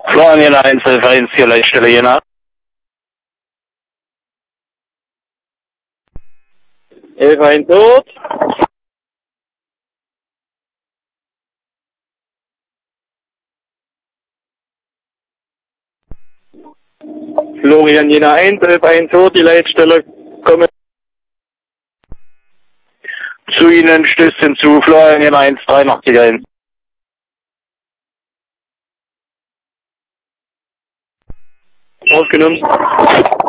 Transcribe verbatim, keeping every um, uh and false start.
Florian Jena eins, elf eins, hier Leitstelle Jena. elf eins tot. Florian Jena eins, elf eins tot, die Leitstelle kommen zu Ihnen, stößt zu Florian Jena eins, dreiundachtzig eins. Aufgenommen.